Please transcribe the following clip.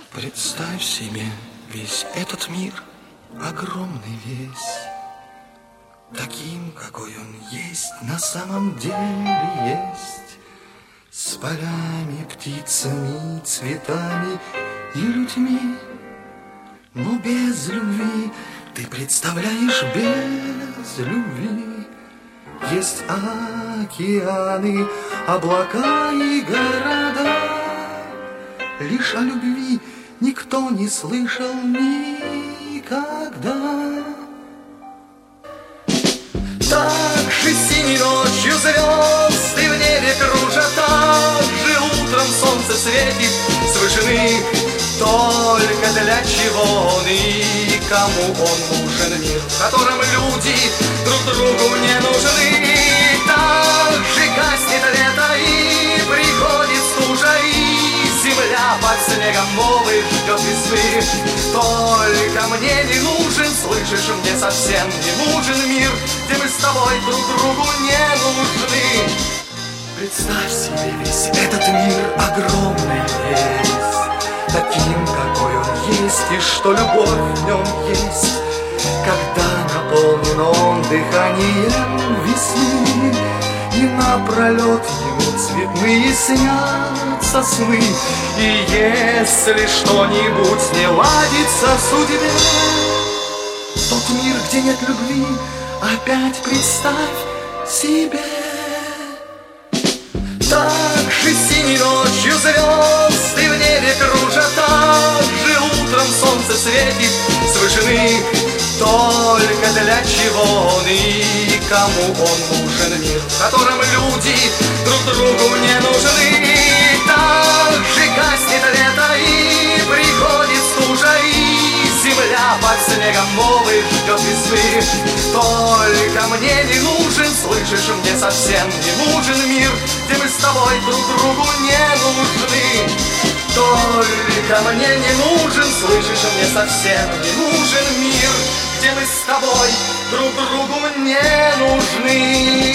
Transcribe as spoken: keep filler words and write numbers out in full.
Представь себе весь этот мир, огромный весь, таким, какой он есть, на самом деле есть, с полями, птицами, цветами и людьми. Но без любви, ты представляешь, без любви есть океаны, облака и города. Лишь о любви никто не слышал никогда. Так же синей ночью звезды в небе кружат, так же утром солнце светит с вышины. Только для чего он и кому он нужен мир, в котором люди друг другу не нужны. Так же гаснет лето и приходит стужа, и земля под снегом новый ждет весны. Только мне не нужен, слышишь, мне совсем не нужен мир, где мы с тобой друг другу не нужны. Представь себе весь этот мир огромный весь, таким, какой он есть, и что любовь в нем есть, когда наполнен он дыханием весны, и напролет ему цветные снятся сны. И если что-нибудь не ладится в судьбе, тот мир, где нет любви, опять представь себе. Так же синей ночью звезды в небе кружат, так же утром солнце светит с вышины. Только для чего он и кому он нужен мир, в котором люди друг другу не нужны. Так же гаснет лето и приходит стужа, и земля под снегом новый ждет весны. Только мне не нужен, слышишь, мне совсем не нужен мир, где мы с тобой друг другу не нужны. Только мне не нужен, слышишь, мне совсем не нужен мир, где мы с тобой друг другу не нужны.